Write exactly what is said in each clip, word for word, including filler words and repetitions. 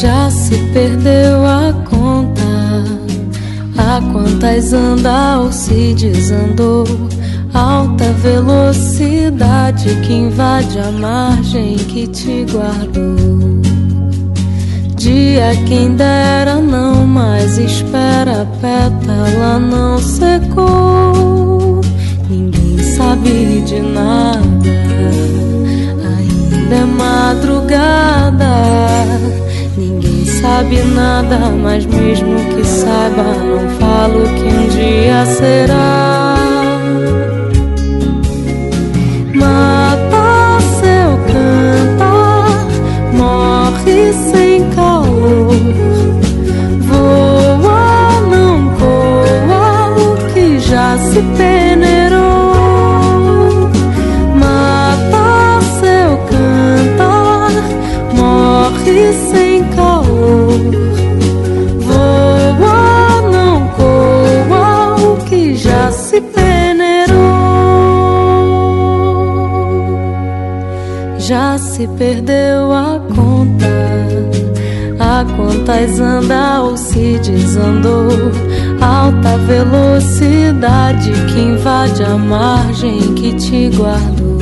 Já se perdeu a conta, a quantas anda ou se desandou. Alta velocidade que invade a margem que te guardou. Dia quem dera não mais espera, a pétala não secou. Ninguém sabe de nada, ainda é madrugada. Ninguém sabe nada, mas mesmo que saiba, não falo que um dia será. Mata seu cantar, morre sem calor. Voa, não coa o que já se peneirou. Mata seu cantar, morre sem calor. Voa, não coa o que já se peneirou. Já se perdeu a conta, a quantas anda ou se desandou. Alta velocidade que invade a margem que te guardou.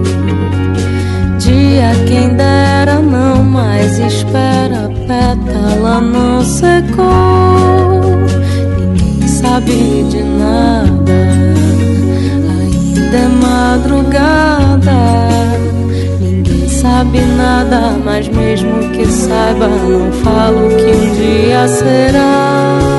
Dia quem dera não mais espera, a pétala não secou. Ninguém sabe de nada, ainda é madrugada. Sabe nada, mas mesmo que saiba, não falo que um dia será.